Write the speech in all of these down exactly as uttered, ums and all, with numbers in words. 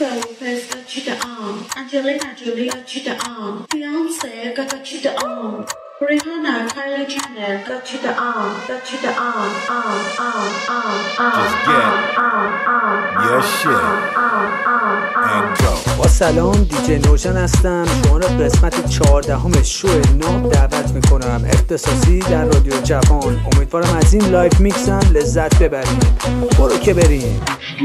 Lopez got cheated on. Angelina Jolie got cheated on. Beyonce got cheated on. Rihanna, Kylie Jenner got cheated on. Got cheated on. On, on, on, on. Just get on, on, your shit and go. با سلام، دیجی نوشن هستم. شما را قسمت چهاردهم شو نو دعوت میکنم، اختصاصی در رادیو جوان. امیدوارم از این لایف میکس هم لذت ببرید. برو که بریم.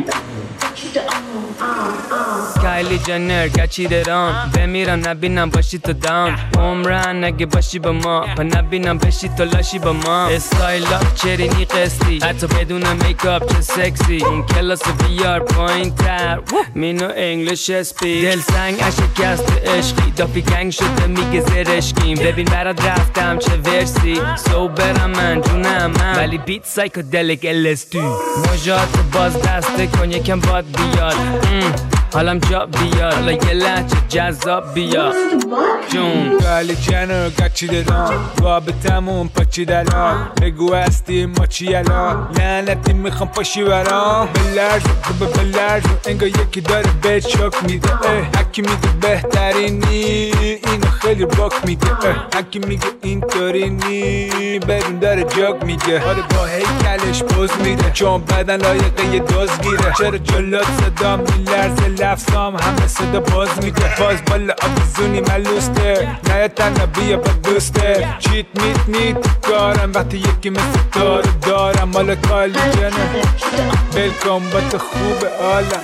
کایلی جنر گچیدران بمیرم نبینم باشی تو داون عمرن اگه باشی با ما پا نبینم بشی تو لاشی با ما استایل اپ چرینی قسطی حتی بدون میکاپ چه سکسی این کلاس بیار پایین تر مینو انگلیش اسپیک دل سنگ اشکست عشقی دافی گنگ شده میگه زرشکیم ببین برات رفتم چه ورسی سو برم من جونم من ولی بیت سایکودلیک الستی مجات باز دسته کن یکم باد بیاد حالم جا بیاد حالا یه لحچه جذاب بیاد جون کایلی جنر گچیدران رابطمون پاچیدلان بگو هستی ما چی الان لعنتی میخوام پاشی برام بلرز و بلرز انگار یکی داره بهت شوک میده هکی میگه بهترینی اینو خیلی باک میده هکی میگه اینطوری نی بدون داره جاک میگه آره با هیکلش پوز میده چون بدن لایقه یه دوز گیره چرا جلات صدا میلرزه لفظام همه صدا باز میده باز بالا آبیزونی ملوسته نه تنها بیا با دوسته چیت میت نیت کارم وقتی یکی مثل دارو دارم مال کایلی جنر بلکن با تو خوب عالم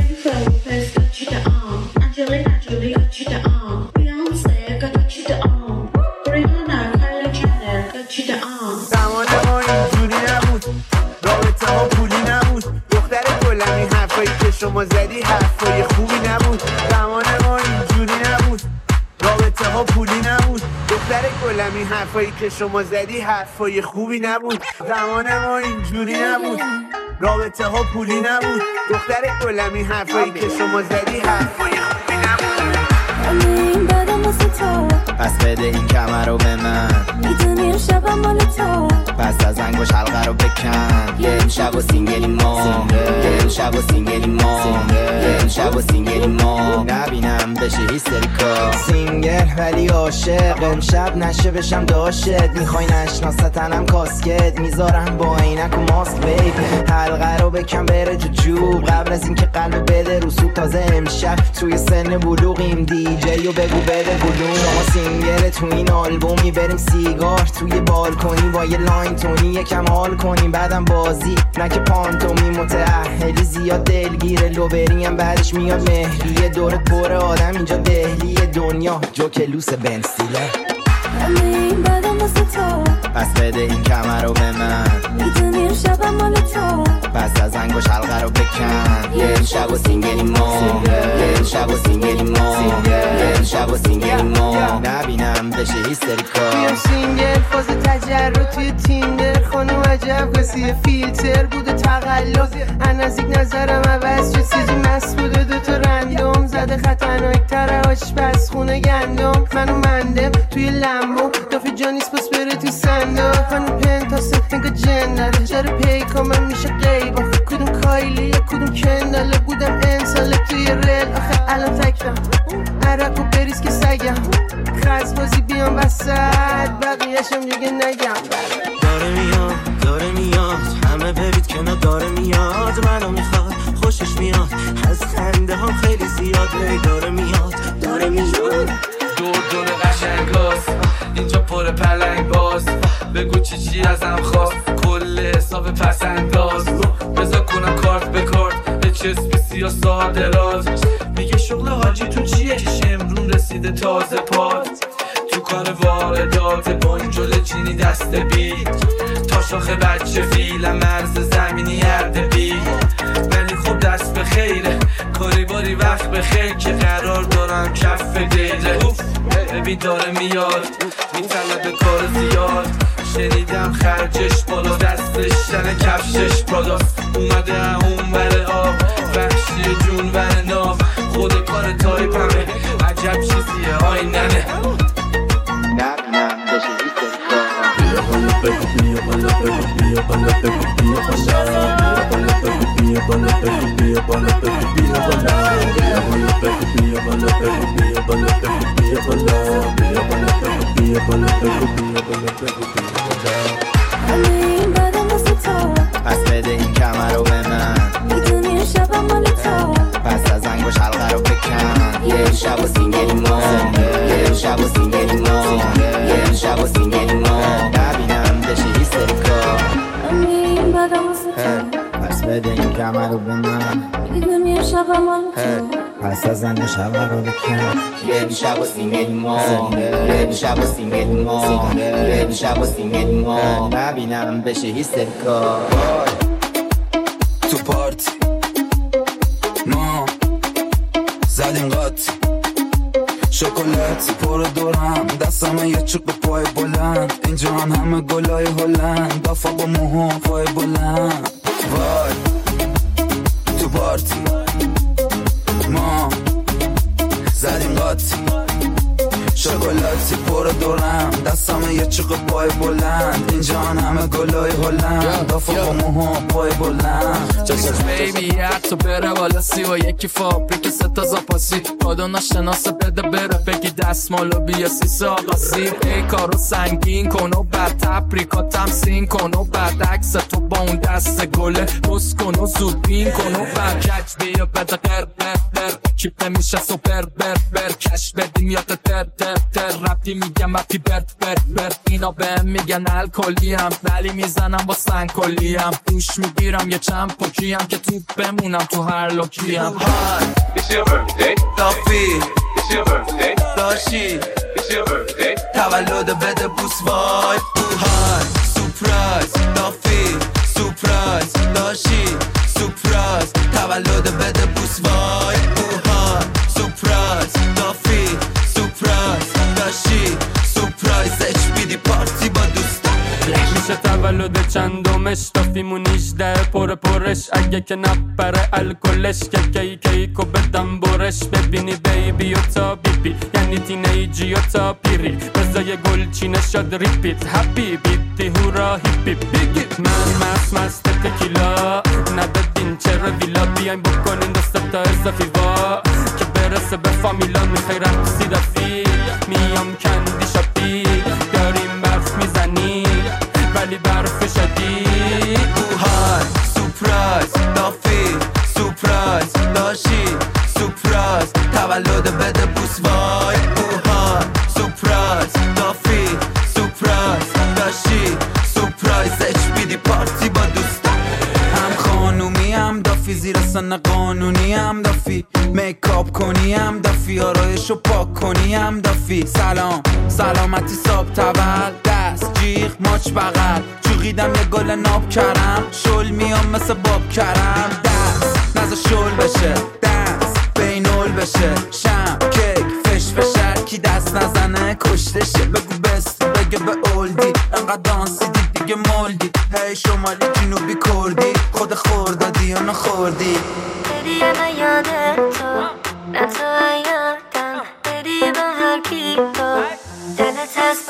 Angelina Jolie got cheated on. Beyonce got cheated on. Rihanna, Kylie Jenner got cheated on. زمان ما اینجوری نبود رابطه ها پولی نبود دختر گلمی حرفایی که شما زدی حرفای خوبی نبود زمان ما اینجوری نبود رابطه ها پولی نبود دختر گلمی حرفایی که شما زدی حرفای خوبی نبود زمان ما اینجوری نبود رابطه ها پولی نبود دختر گلمی حرفایی که شما زدی حرفای خوبی نبود این بدم واسه تو پس بده این کمر رو به من میدونی شبم مال تو پس از انگوش حلقه رو بکن یه امشب و سینگلی ما یه امشب و سینگلی ما یه امشب و سینگلی ما نبینم بشه هیستریکا سینگل ولی عاشق امشب نشه بشم داشت میخوای نشناستنم کاسکت میذارم با عینک و ماسک بیب حلقه رو بکن بره تو جوب قبل از اینکه قلب بده رو سوب تازه امشب توی سن بلوغیم دی جی و بگو بده بلوم شما سینگل تو این آلبومی بریم سیگار توی بالکنی با یه لاین تونی یکم حال کنیم بعدم بازی نه که پانتومی متأهلی زیاد دلگیره لو بریم بعدش میاد مهریه دورت پر آدم اینجا دهلی دنیا جوکلوس بنستیله این بدم واسه تو پس بده این کمر رو به من میدونی شبم مال تو پس از انگوش حلقه رو بکن یه امشب و سینگلی ما یه امشب و سینگلی ما یه امشب و سینگلی ما نبینم بشه هیستریکا بیم سینگل فاز تجرد توی تیندر خانو عجب قصیه فیلتر بوده تقلب نزدیک نظرم عوض شد سیزی مست بوده دوتا رندوم زده خطرناک تره آشپز خونه گندم منو مندم توی لمبو دافی جانیس پس بره توی صندوق خانو پنتاسه انگا جنده چرا پیکا من میشه قیب آخه کدوم کایلی یا کدوم کنداله بودم انساله توی ریل آخه الان تکتم عرق و بریز که سگم خرز بازی بیام وسط بقیهشم دیگه نگم داره میاد داره میاد همه برید کنار داره میاد منو میخواد خوشش میاد از خنده هم خیلی زیاده داره میاد داره میاد دور دور قشنگاست اینجا پر پلنگ باز بگو چی چی ازم خواست کل حساب پس انداز بذار کنم کارت به کارت به چسبی سیا ساعت دراز میگه شغل حاجی تو چیه شمرون رسیده تازه پاد تو کار واردات بنجل چینی دست بید تا شاخه بچه فیلم مرز زمینی عرده بید ولی خوب دست به خیره کاری باری وقت به خیر که قرار دارم کف دیره ببین داره میاد میطلب کار زیاد شنیدم خرجش بالا دستش تن کفشش پراداست اومده اون بره آب وحشی جون ور ناف خود کار تایپمه عجب چیزیه آیننه نبینم بشه هیستریکا بیا بالا بگو بیا بالا بگو بیا بالا بگو بیا بالا بیا بالا بگو بیا بالا بگو بیا بالا بگو بیا بالا کمر رو به من میدونی امشب مال تو پس از زن شب رو بکن یه شب و سینگل ما یه شب و سینگل ما یه شب و سینگل ما نبینم بشه هیستریکا تو پارتی ما زدیم قاطی شکلاتی پر دورم دستم یه چوب پای بلند اینجا هم همه گلای هلند دافا با موها پای بلند وای تو پارتی ما زدیم قاطی شکلاتی پر دورم دستم یه چوب پای بلند اینجا هم همه گلای هلند دافا با موها پای بلند جسد بیبی حتی بره بالا سی و یکی فابریک ستا زاپاسی کادو ناشناسه بده بره بگی دستمالو بیا سیسه آقاسی ای کارو سنگین کن و بعد تبریکا تمسین کن و بعد عکس تو با اون دست گله بس کن و زود بین کن و بعد کچ بیا بده قر بر بر کیپ نمیشه سوپر بر بر کش بدیم یاد تر تر تر رپی میگم رپی برد برد برد اینا بهم میگن الکلی هم ولی میزنم با سنگ کلی هم دوش میگیرم یه چند پاکی هم که تو بمونم تو هر لوکی هم It's your birthday دافی It's your birthday داشی It's your birthday تولد بده بوس وای های سورپرایز دافی سورپرایز داشی سورپرایز تولد بده بوس وای های سورپرایز دافی سورپرایز داشی سورپرایز اچ بی دی پارتی با دوستان میشه تولد چندمش دافیمون هجده پر پرش اگه که نپره الکلش که کی کیکو بدم برش ببینی بیبی و تا بیبی یعنی تینیجی و تا پیری بزای گل چینه شد ریپیت هپی بیتی هورا هیپی بیگی من مست مست تکیلا ندادین چرا ویلا بیاین بکنین دست تا اضافی وا که برسه به فامیلا میخوای رقصی دافی میام کندی شاپی داریم برف میزنی ولی برف شدید های سورپرایز دافی سورپرایز داشی سورپرایز تولد بده بوس وای های سورپرایز دافی سورپرایز داشی سورپرایز اچ بی دی پارتی با دوستان هم خانومی هم دافی زیر سن قانونی هم دافی میکاپ کنی هم دافی آرایشو پاک کنی هم دافی سلام سلامتی صاحب تول دست جیغ ماچ بغل چوقیدم یه گل ناب کرم شل میام مثل باب کرم دست نزا شل بشه دست بینول بشه شم کیک فش فشر کی دست نزنه کشتشه بگو بست بگه به اولدی انقدر دانسی دید دیگه مولدی هی شمالی جنوبی کردی خود خوردادی و نخوردی بری من یاده تو نه تو یادم بری به هر کی تو دلت هست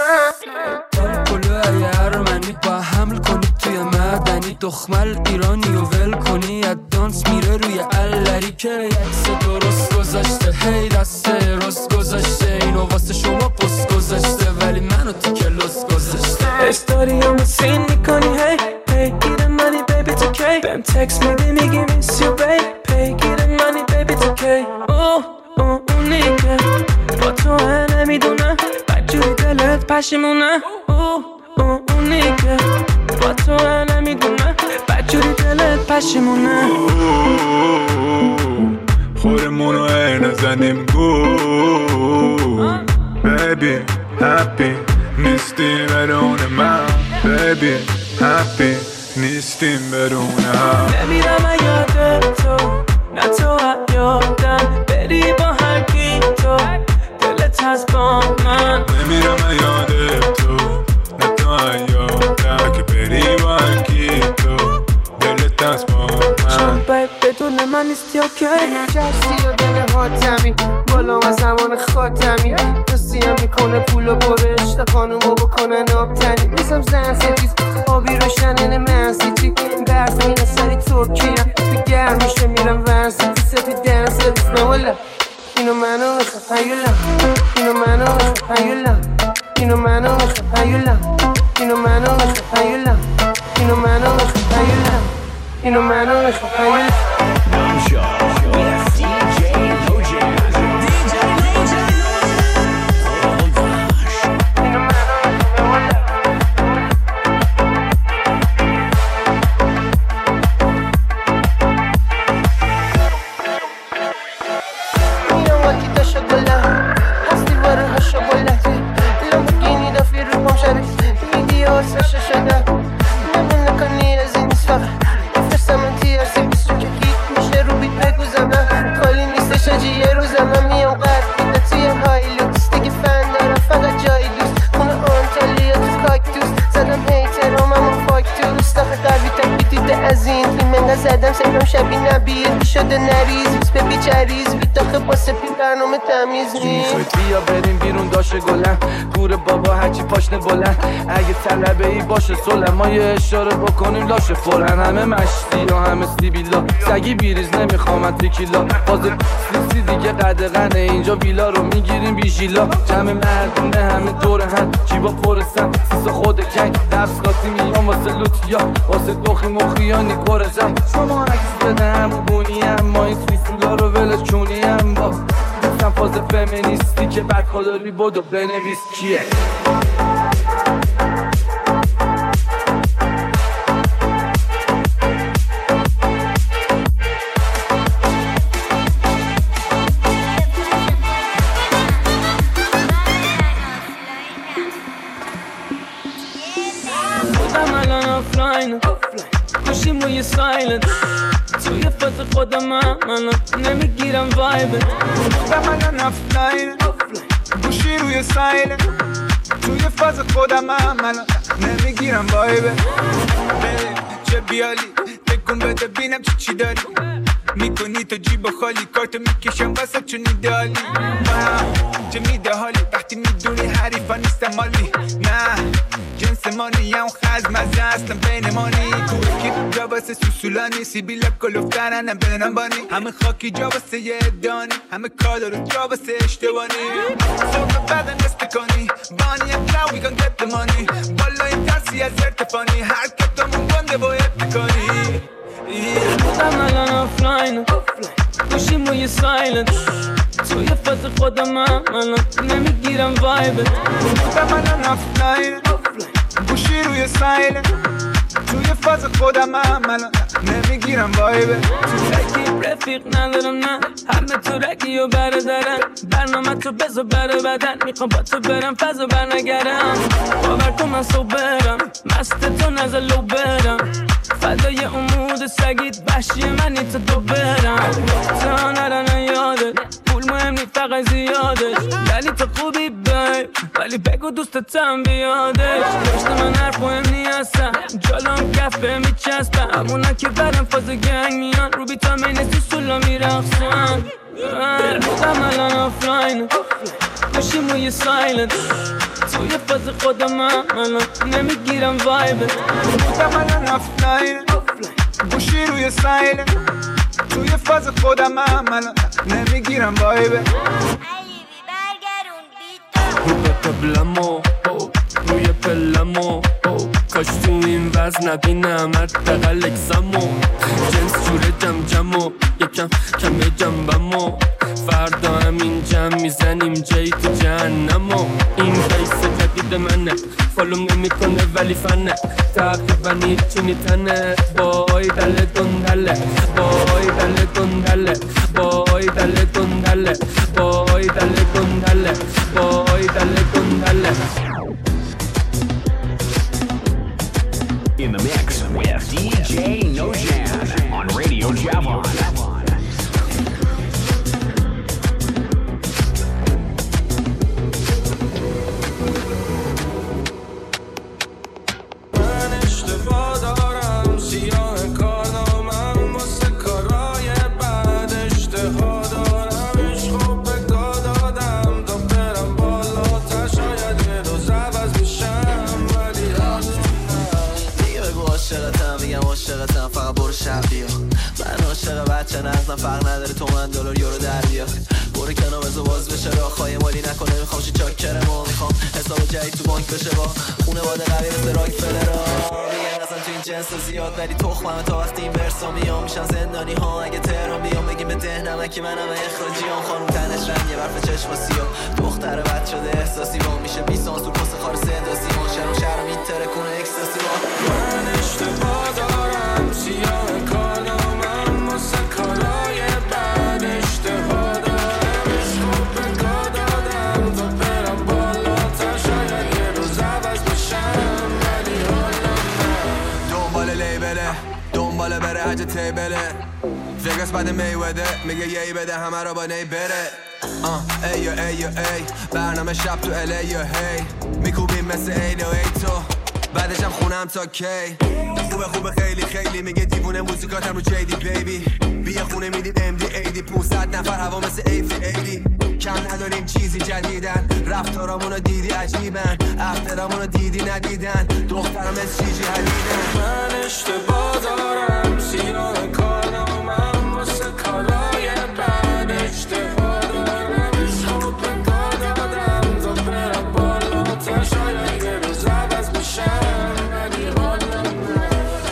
با کلوهای ارمنی با حمل کنی توی مدنی دخمل ایرانی و ول کنی از دانس میره روی الری که یکس درست گذاشته هی دسته راست گذاشته اینو واسه شما پست گذاشته ولی منو تو کلاس گذاشته اشتاری همو سین میکنی هی پیگیر منی بیبی تو کی بهم تکس میدی میگی میس یو بی پیگیر منی بیبی تو کی اوه اوه اونی که با تو نمیدونه بدجوری دلت پشیمونه اوه اوه اونی که با تو نمیدونه بدجوری دلت پشیمونه خورمونو ای نزنیم گو بیبی هپی نیستیم بدون من بیبی هپی نیستیم بدون هم نمیرم یاد تو نه تو یادم بری با هر کی تو دلت هست با من نمیرم یاد تو نه تو یادم که بری با هر کی تو دلت هست با من چون باید بدون من نیستی اوکی جستی و دل حاتمی بالا و زمان خاتمی دوستیم میکنه پول و برش تا خانومو بکنن آبتنی میسم زن سفیز آبی روشنن منسیتی برف اینه سری ترکیم به گرمیشه میرم ورسیتی سفید دن سفیز نوالا اینو منو میخواه هیولا اینو منو میخواه هیولا اینو منو میخواه هیولا اینو منو میخواه هیولا اینو منو میخواه هیولا اینو منو میخواه هیولا دیر شده نریز بیس به بیچریز بیت داخل با سپی برنامه تمیز نیست. بیا بریم بیرون داشه گلن گور بابا هرچی پاشنه بلند اگه طلبه ای باشه سلم ما یه اشاره بکنیم لاشه فورن همه مشتی یا همه سیبیلا سگی بیریز نمیخوام تکیلا باز سیسی دیگه قدغنه اینجا ویلا رو میگیریم بیشیلا جمع مردونه همه دور هم جیبا پرسن سیس خود کنگ دفسکاتی میان واسه لوتیا واسه دوخی مخیانی کرزم شما عکس بده همون بونی هم ما این سیسولا رو ولش چونی هم با دوستم فاز فمینیستی که بعد خداری بودو بنویس کیه گوشیم روی سایلنت توی فاز خودم من نمیگیرم وایبت بودم الان افلاین گوشی روی سایلنت توی فاز خودم من نمیگیرم وایبت چه بیالی تکون بده بینم چی چی داری میکنی تو جیب خالی کارتو میکشم واسه چون ایدالی چه میده حالی وقتی میدونی حریفا نیستم مالی نه جنس مانی هم خزم از اصلا بین مانی کوکی جا واسه سوسولانی سیبیلا کلوفترن هم بینم بانی همه خاکی جا واسه یه دانی همه کالا رو جا واسه اشتبانی صبح بدن استکانی بانی هم now we gon get the money بالا این ترسی از ارتفانی هر کتامون گنده باید بکنی بودم الان آفلاین گوشیم روی سایلنت توی فاز خودم من نمیگیرم وایبت بودم الان آفلاین گوشی روی سایلنت توی فاز خودم من نمیگیرم وایبت تو رکی رفیق ندارم نه همه تو رکی و برادرن برنامه تو بزو بر بدن میخوام با تو برم فضا برنگرم باور کن من صبرم مست تو نزلو برم فدای امود سگید وحشی منی تو دو برم تا نرن یادت پول مهم نی فقط زیادش ولی تو خوبی بی ولی بگو دوستتم بیادش داشت من حرف مهم نی هستم جالم کفه میچستم همونا که برم فاز گنگ میان رو بیتامین سوسولا میرخصن دل بودم الان آفلاین گوشیم روی سایلنت توی فاز خودم من نمیگیرم وایبت بودم الان آفلاین گوشی روی سایلنت توی فاز خودم من نمیگیرم وایبت روی قبلمو روی پلمو کاش تو این وزن نبینم حداقل اکسمو جنس جوره جم جمو یکم کم جنبمو فردا همین جمع میزنیم جایی تو جهنمو این فیس جدید منه فالوم نمیکنه ولی فنه تقریبا هیچی نیتنه بای دل دندله بای دل دندله بای دل دندله بای دل دندله بای دل دندله In the mix with D J Nojan on Radio Javon. بچه نزدم فرق نداره تو من دلار یورو در بیار برو کنار بزا باز بشه راه خواهی مالی نکنه میخوام شی چاکرم و میخوام حساب جدید تو بانک بشه با خونه باده قوی مثل راک فلرا میگن اصلا تو این جنس زیاد ولی تخممه تا وقتی این ورسا میام میشن زندانی ها اگه تهران بیام بگیم به ده نمکی منم اخراجی هم خانوم تنش رنگه برف چشم و سیاه دختر بد شده احساسی با میشه بیست سانسور پس خار سنداسی ما شر و شر میتره کنه اکستاسی با من اشتباه دارم سیاه کارنامم واسه کارای بد اشتباه دارم عشق به گا دادم تا برم بالاتر شاید یه روز عوض بشم ولی حالا من دنبال لیبله دنبال بره حج تیبله وگاس بعد میوده میگه یهی بده همه رو با نی بره ای یا ای یا ای برنامه شب تو الی یا هی میکوبیم مثل ای و ای تو بعدشم خونم تا کی خوبه خوبه خیلی خیلی میگه دیوونه موزیکاتم رو جیدی بیبی بیا خونه میدید ام دی ایدی پونصد نفر هوا مثل ایفی ایدی کم نداریم چیزی جدیدن رفتارامونو دیدی عجیبن افترامونو دیدی ندیدن دخترم از چیجی حلیدن من اشتباه دارم سیاه کارامم واسه کارای بد اشتباه دارم شب بگاه دادم تا برم بالا تا شاید یه روز عوض بشم ولی حالم نه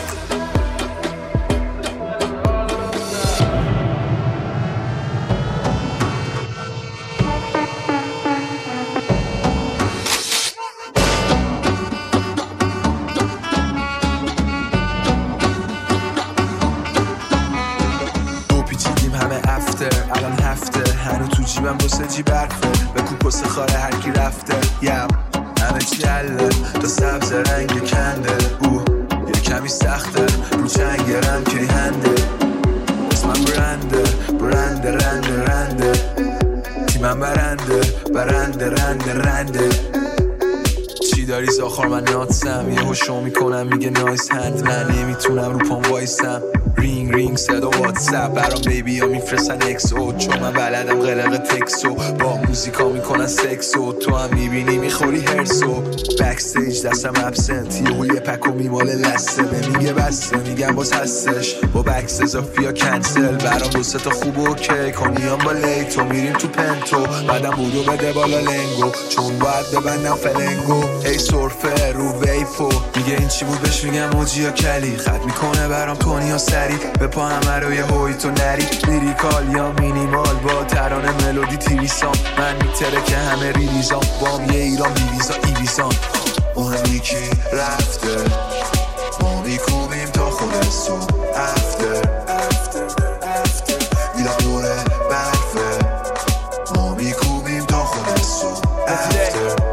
الان هفته هنو تو جیبم دوسه جی برفه به کوپوس خاره هرکی رفته یم همه چی حله تا سبز رنگ کنده او یه کمی سخته رو چنگرم که هنده اسمم برنده برنده رنده رنده تیمم برنده برنده رنده رنده چی داری زاخار من ناتسم یه هوشو میکنم میگه نایس هند نه نمیتونم رو پام وایسم رینگ رینگ صدا واتساپ برام بیبی ها میفرستن اکسو چون من بلدم قلق تکسو با موزیکا میکنن سکسو تو هم میبینی میخوری هرسو بکستیج دستم ابسنت یه یه پکو میمال لسته نمیگه بسته میگم باز هستش با بکس اضافی ها کنسل برام دو سه تا خوب و اوکی کنیام با لیتو میریم تو پنتو بعدم بودو بده بالا لنگو چون باید ببندم فلنگو ای سورفه رو ویپو میگه این چی بود بهش میگم موجی ها کلی خط میکنه برام کنی ها سری به پا همه رو یه هوی تو نری لیریکال یا مینیمال با ترانه ملودی تیریسام من میتره که همه ریلیزام بام یه ایران بیویزا ایویزان مهمی کی رفته ما میکوبیم تا خود سو افتر میدم دوره برفه ما میکوبیم تا خود سو افتر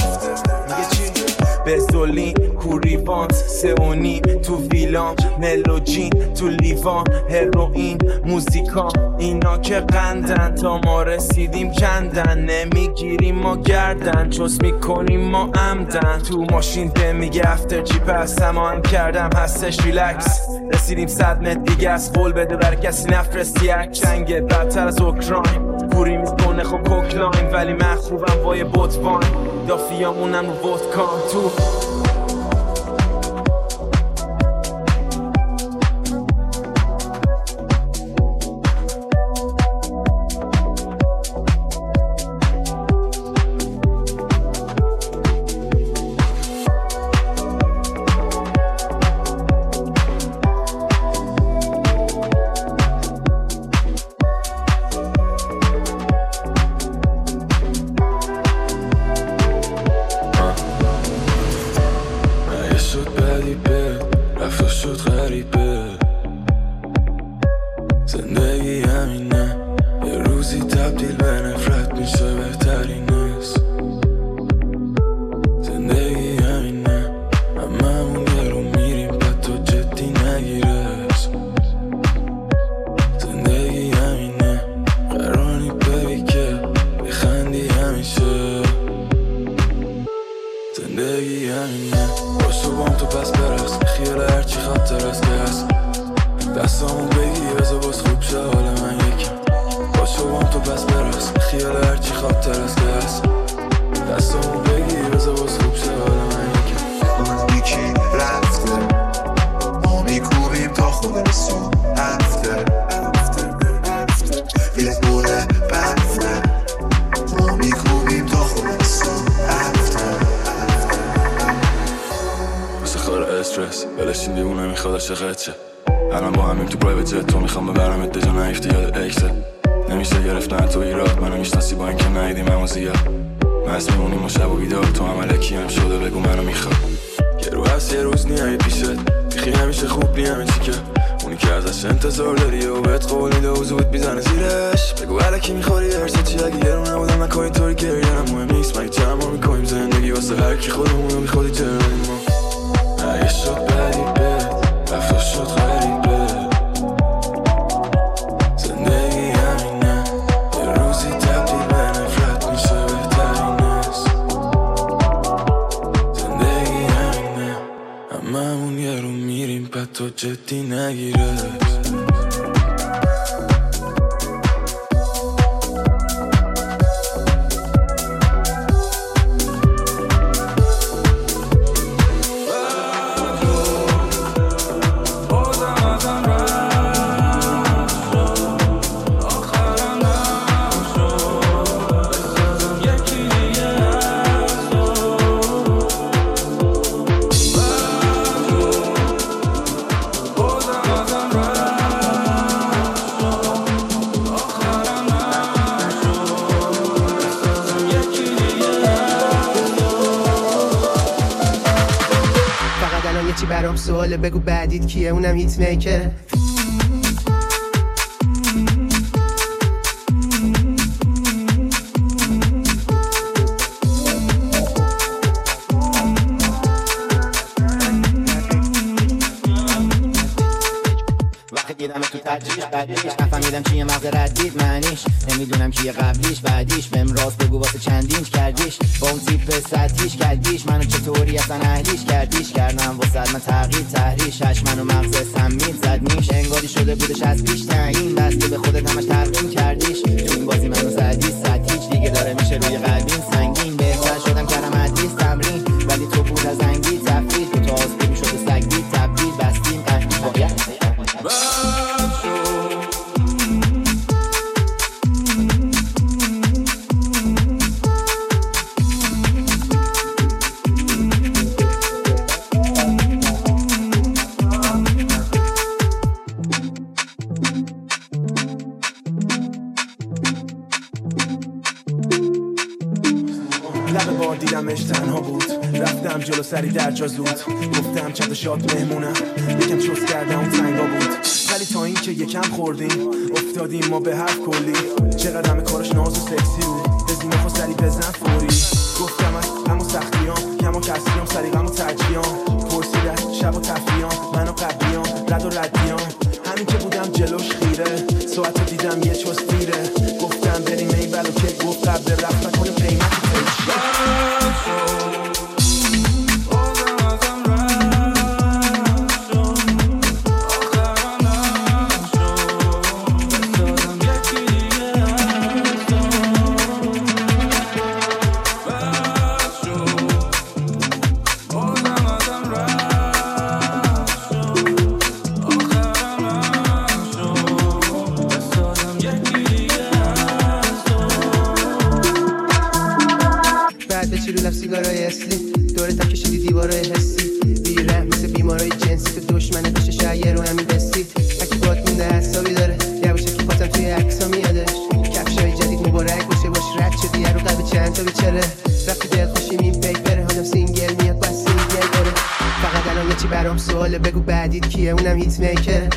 بزولین کوریوانت سئونی تو ویلام ملوجین تو لیوان هروئین موزیکا اینا که قندن تا ما رسیدیم کندن نمیگیریم ما گردن چوس میکنیم ما عمدن تو ماشین ده میگه افتر چی پس تمام کردم هستش ریلکس رسیدیم صد متر دیگه از قول بده بر کسی نفرستی یک جنگ بدتر از اوکراین پوری میکنه خب کوکلاین ولی من خوبم با یه بوتوان دافیامونم رو ودکان تو هممون یه رو میریم بعد تو جدی نگیره سواله بگو بعدیت کیه اونم هیت میکره دیدم تو تجریش بعدیش نفهمیدم چیه مغز ردید معنیش نمیدونم کیه قبلیش بعدیش بهم راست بگو واسه چندینش کردیش با اون تیپ سطحیش کردیش منو چطوری اصلا اهلیش کردیش کردم واسه من تغییر تحریش هش منو مغز سمید زد نیش انگاری شده بودش از پیش تعیین بسته به خودت همش ترقیم کردیش تو این بازی منو زدی سطحیش دیگه داره میشه روی قلبیم سنگین بهتر شدم کردم ادریس تمرین ولی تو بود از انگی تفرید تو تا آسپوری شده سگدی تبدیل بستیم قهدی باید تنها بود رفتم جلو سری در جا زود گفتم چند شاد مهمونم یکم چوس کردم اون تنگا بود ولی تا این که یکم خوردیم افتادیم ما به حرف کلی چقدر همه کارش ناز و سکسی بود بزینه خود سری بزن فوری گفتم از همون سختیام کم و کسیام سریقم و ترجیام پرسید از شب و تفریام من و قبلیام رد و ردیام همین که بودم جلوش خیره ساعت دیدم یه چوس دیره گفتم بریم ای بلو که گفت قبل رفت کنیم قیمت بگو بعدیت کیه اونم هیت میکره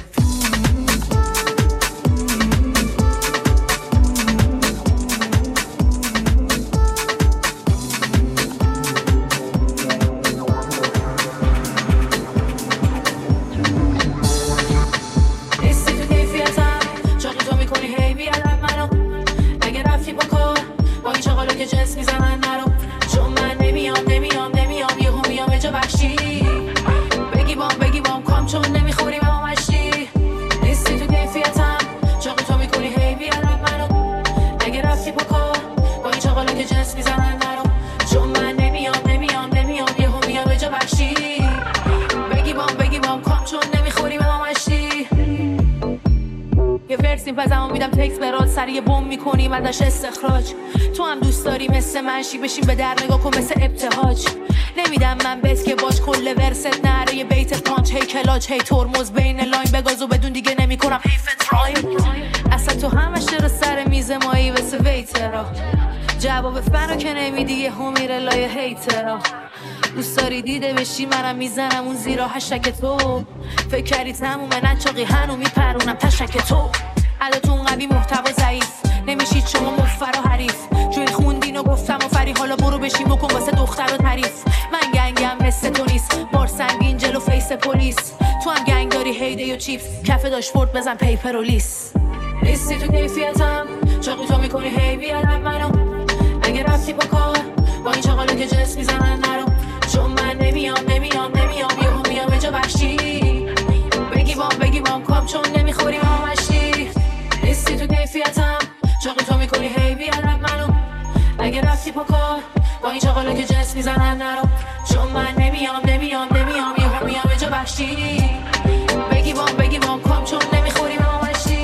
ازش استخراج تو هم دوست داری مثل منشی بشین به در نگاه کن مثل ابتهاج نمیدم من بهت که باش کل ورست نره یه بیت پانچ هی کلاج هی ترمز بین لاین بگازو بدون دیگه نمی کنم حیف ترایم اصلا تو همش رو سر میز مایی واسه ویترا جواب فنو که نمیدی یه همیره لای هیترا دوست داری دیده بشی منم میزنم اون زیرا هشتک تو فکر کردی تمومه نچاقی هنو میپرونم تشک تو عدتون قوی محتوا ضعیف نمیشید شما مفر و حریف جوی خوندین و گفتم و فری حالا برو بشین بکن واسه دختر و تعریف من گنگم مثل تو نیست بار سنگین جلو فیس پلیس تو هم گنگ داری هیده و چیپس کف داشبورد بزن پیپر و لیس لیستی تو کیفیتم چاقی تو میکنی هی بیادم منو اگه رفتی با کار با این چاقالا که جس میزنن نرو چون من نمیام نمیام نمیام یهو میام به جا بخشی بگی بام بگی بام کام چون نمیخوری مامشی لیستی تو کیفیتم چاقی تو میکنی هی بیادم منو اگه رفتی با کار با این چاقالا که جس میزنن نرو چون من نمیام نمیام نمیام یهو میام به جا بخشی بگی بام بگی بام کام چون نمیخوری مامشی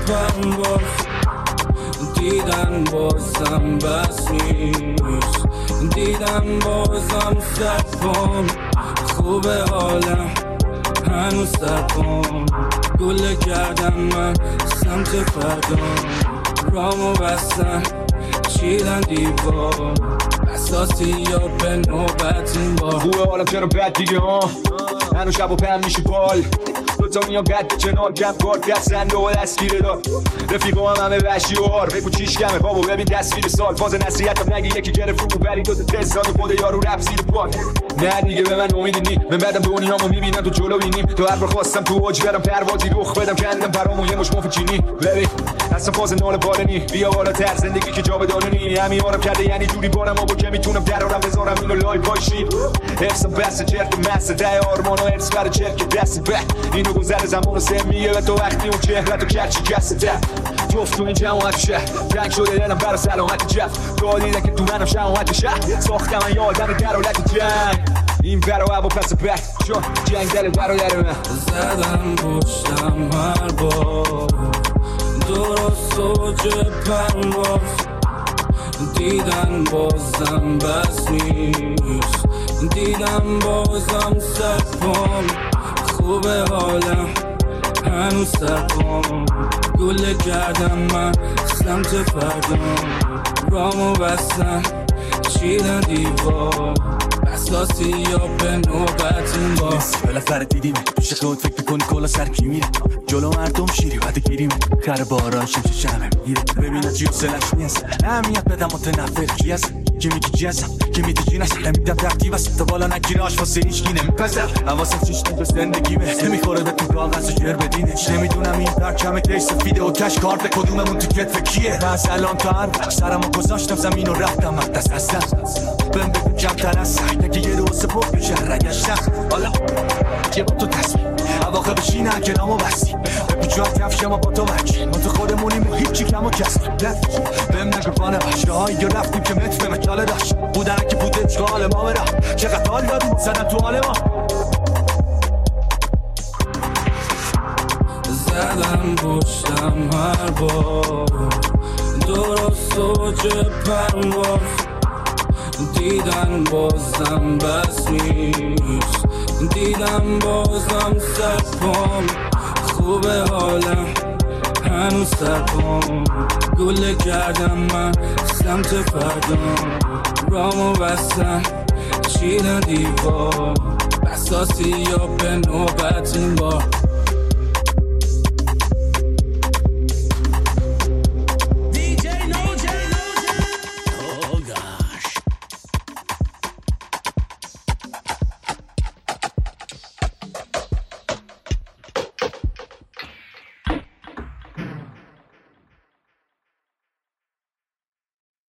پرواز دیدن بازم بس نیست دیدم بازم سرپام خوبه حالم هنوز سرپام گله کردم من سمت فردام رامو بستن چیدن دیوار اساسی یا به نوبت این بار خوبه حالا چرا بد دیگه ها هنو شب و پهم میشی بال دوتا میان قد کنار کم کار دستنده و دستگیره دار رفیقا هم همه وحشی و هار بگو چیش کمه بابا ببین تصویر سال فاز نصیحتم نگی یکی گرفت رو بری دوتا تستان خود یارو رفت زیر پاک نه دیگه به من امیدی نی من بعدم دنیامو میبینم تو جلو بینیم تو هر بار خواستم تو اوج برم پروازی رخ بدم کندم برامو یه مش مفت چینی ببین اصلا فاز نال بالنی بیا بالا تر زندگی که جا بدانونی همین آرم کرده یعنی جوری بارم آبو که میتونم درارم بذارم اینو لایو پایشین حفظ بس چرت مس ده آرمانو ارس برای چرک دست به اینو گذر زمان سه میگه و تو وقتی اون چهرتو کرچی کسته جفت تو این جماعت شهر جنگ شده دلم برای سلامت جف تو دیده که تو منم شماعت شهر ساختم من یه آدم درالت جنگ این برا و پس بک چون جنگ دل برادر من زدم پشتم هر بار درست اوج پرواز دیدن بازم بس نیست دیدم بازم سرپام خوبه حالم هنوز سرپام گله کردم من سمت فردام رامو بستن چیدن دیوار اساسی یا به نوبت این بار بالاخره دیدیم پیش خود فکر میکنی کلا سر کی میره جلو مردم شیری بعد گیریم خر باران شمشه شمه میگیره ببینه چی و سلش نیست اهمیت بدم متنفر کی هست کی میگی کی هستم کی میگی کی نست نمیدم ترتیب است تا بالا نگیره آشفاسه هیچکی نمیپسم حواسم چیش نگه زندگیمه نمیخوره به تو کاغذ و جر بدینش نمیدونم این پرچم تیش سفیده و کش کارت کدوممون تو کتف کیه از الان تا هر وقت سرمو گذاشتم زمین و رفتم دست از دست بهم بگو کمتر از سر که یه روز سپرد میشه رگشتم حالا یه با تو تصمیم اواخه بشینه که نامو بستی بگو جات رفت شما با تو وکی ما تو خودمونیم و هیچی کم و کسی بهم نگو بانه بشته هایی یا رفتیم که متر به مکاله داشت بودن که بوده چقال ما برا چقدر حال داریم زدن تو حال ما زدم پشتم هر بار درست اوج پرواز دیدن بازم بس نیست دیدم بازم سرپام خوبه حالم هنوز سرپام گله کردم من سمت فردام رامو بستن چیدن دیوار اساسی یا به نوبت این بار